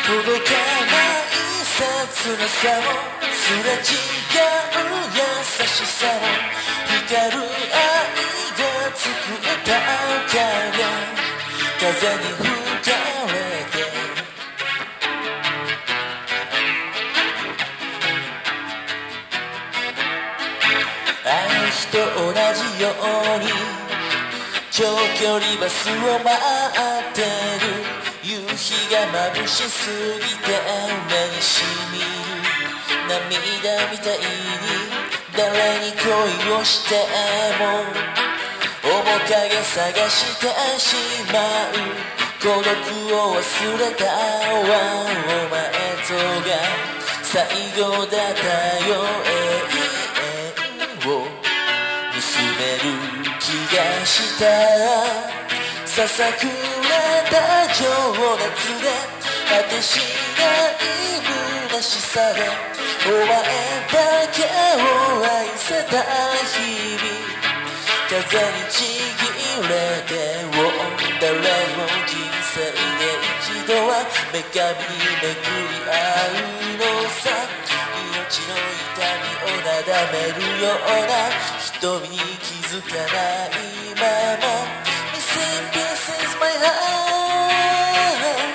届かない切なさをすれ違う優しさを光る愛が作った影風に吹かれてあの日と同じように長距離バスを待ってる夕日が眩しすぎて目にしみる涙みたいに誰に恋をしても面影探してしまう孤独を忘れたわお前とが最後だったよ永遠を見つめる気がしたささくれた情熱で果てしない虚しさでお前だけを愛せた日々風にちぎれて誰も人生で一度は女神に巡り合うのさ命の痛みをなだめるような瞳に気づかないまま Missing pieces my heart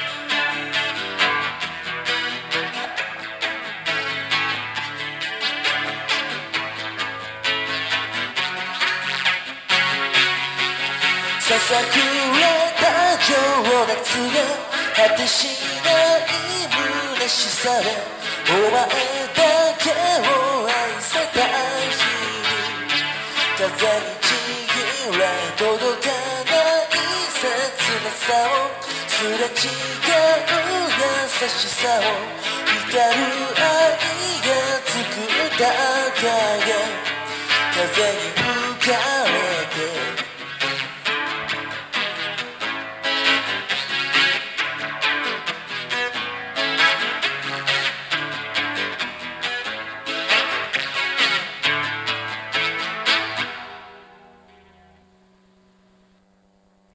ささくれた情熱が果てしない虚しさでお前だけを愛せた日々風にちぎれ届かない切なさをすれ違う優しさを光る愛が作った影風に吹かれて